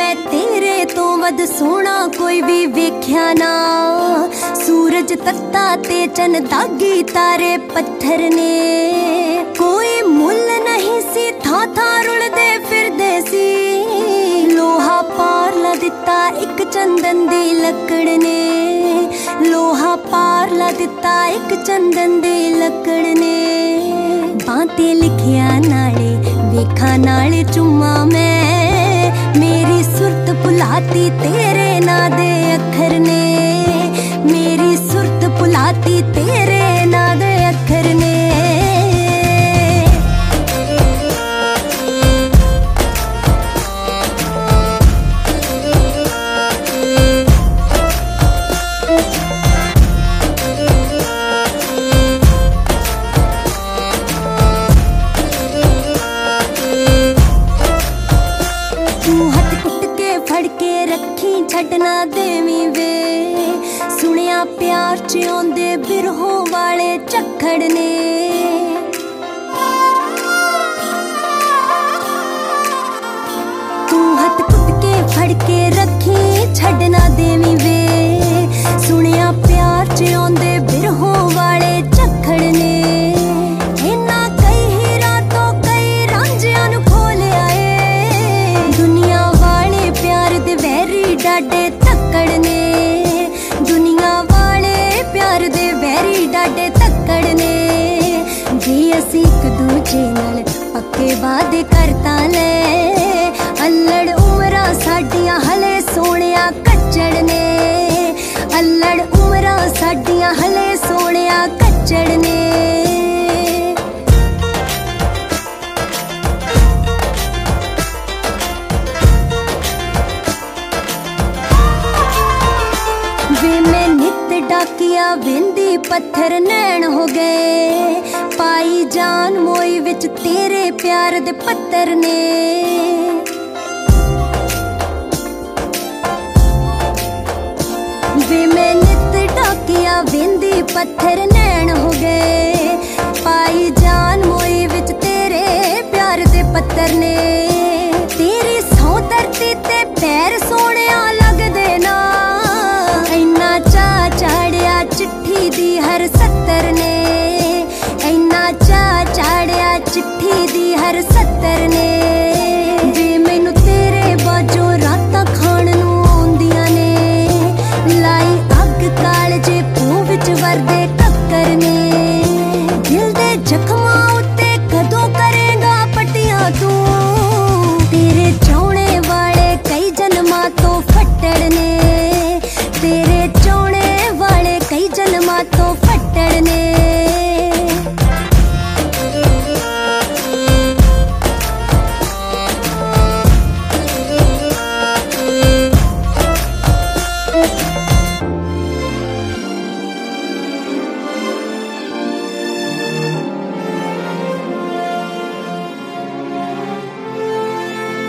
मैं तेरे तो वध सोना कोई भी वेख्या ना। सूरज तत्ता ते चन दागी तारे पत्थर ने, कोई मुल नहीं सी था रुलदे फिरदे सी। लोहा पार ला दिता एक चंदन दी लकड़ ने, लोहा पार ला दिता एक चंदन दी लकड़ ने। बातें लिखिया नाले वेखा नाले चुम्मा मैं, मेरी सुरत भुलाती तेरे ना दे अखर ने, मेरी सुरत भुलाती तेरे ना दे अखर ने। छड़ना देवी वे, सुनिया प्यार च आंदे बिरहों वाले झक्खड़ ने। तू हथ कुट के फड़ के रखी छड़ना देवी वे, सुनिया प्यार च आंदे बिरहों वाले झक्खड़ ने। इन्ना कई हीरा तो कई रांझियां नू खोल आए, दुनिया वाले प्यार दे वैरी डाडे तक्कड़ ने, दुनिया वाले प्यार दे वैरी डाडे तक्कड़ ने। जे असी एक दूजे नाल पक्के वादे करता ले, अल्लड़ उमरां साडियां हले सोहणिया कच्चड़ ने, अल्लड़ उमरां साडियां हले सोहणिया कच्चड़ ने। वे मैं नित डाकिया वेंदी पत्थर नैन हो गए, पाई जान मोई विच तेरे प्यार दे पत्थर ने। वे मैं नित डाकिया वेंदी पत्थर नैन हो गए, पाई जान मोई विच तेरे प्यार दे पत्थर ने। तेरी सौ धरती ते पैर सोहणिया लगदे ना, इन्ना चा चाड़िया चिट्ठी दी हर सत्तर ने, इन्ना चा चाड़िया चिट्ठी दी हर सत्तर ने।